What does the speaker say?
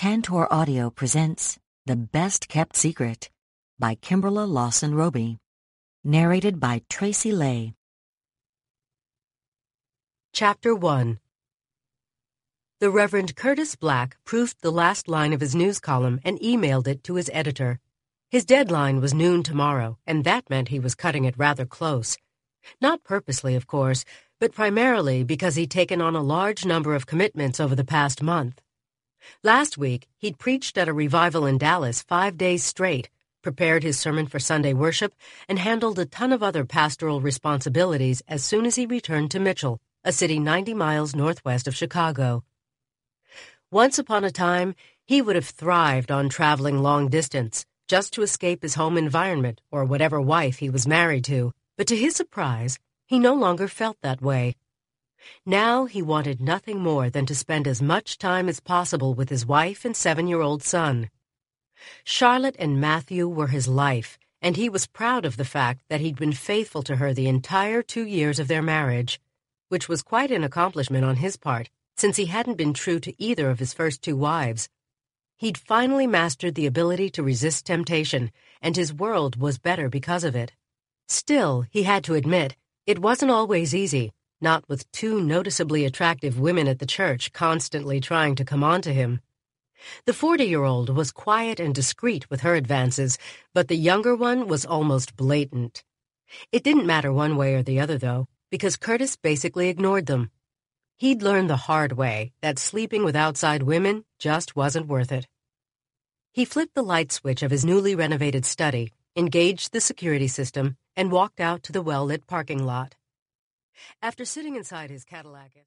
Tantor Audio presents The Best Kept Secret by Kimberla Lawson Roby. Narrated by Tracy Lay. Chapter 1. The Reverend Curtis Black proofed the last line of his news column and emailed it to his editor. His deadline was noon tomorrow, and that meant he was cutting it rather close. Not purposely, of course, but primarily because he'd taken on a large number of commitments over the past month. Last week, he'd preached at a revival in Dallas 5 days straight, prepared his sermon for Sunday worship, and handled a ton of other pastoral responsibilities as soon as he returned to Mitchell, a city 90 miles northwest of Chicago. Once upon a time, he would have thrived on traveling long distance, just to escape his home environment or whatever wife he was married to. But to his surprise, he no longer felt that way. Now he wanted nothing more than to spend as much time as possible with his wife and 7-year-old son. Charlotte and Matthew were his life, and he was proud of the fact that he'd been faithful to her the entire 2 years of their marriage, which was quite an accomplishment on his part, since he hadn't been true to either of his first 2 wives. He'd finally mastered the ability to resist temptation, and his world was better because of it. Still, he had to admit, it wasn't always easy, not with 2 noticeably attractive women at the church constantly trying to come on to him. The 40-year-old was quiet and discreet with her advances, but the younger one was almost blatant. It didn't matter one way or the other, though, because Curtis basically ignored them. He'd learned the hard way that sleeping with outside women just wasn't worth it. He flipped the light switch of his newly renovated study, engaged the security system, and walked out to the well-lit parking lot. After sitting inside his Cadillac...